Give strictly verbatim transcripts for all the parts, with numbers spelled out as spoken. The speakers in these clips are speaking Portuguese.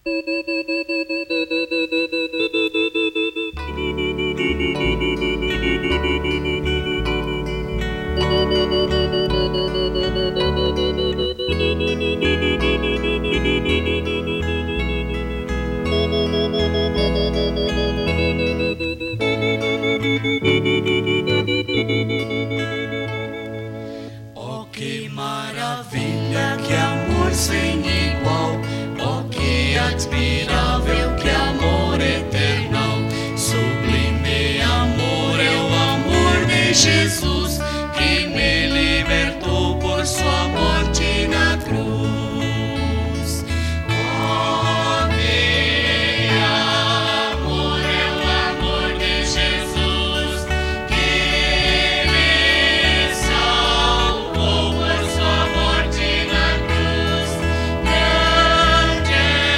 Oh, que maravilha, que amor sem igual, oh, que admirável, que amor eternal, sublime amor é o amor de Jesus, que me libertou por sua morte na cruz. Oh, que amor é o amor de Jesus, que me salvou por sua morte na cruz. Grande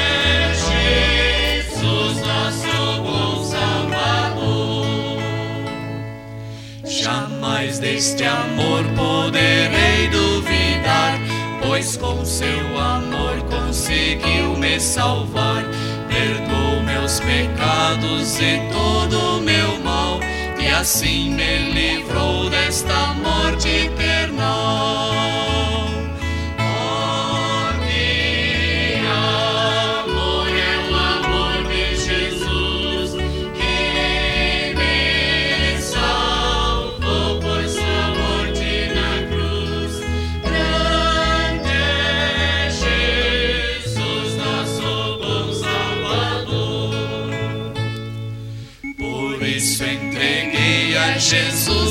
é Jesus, nosso bom Salvador. Jamais deste amor poderei duvidar, pois com seu amor conseguiu me salvar. Perdoou meus pecados e todo o meu mal, e assim me livrou desta morte eternal. Oh, que amor é o amor de Jesus, que me salvou por sua morte na cruz. Grande é Jesus, nosso bom Salvador. Por isso entreguei a Jesus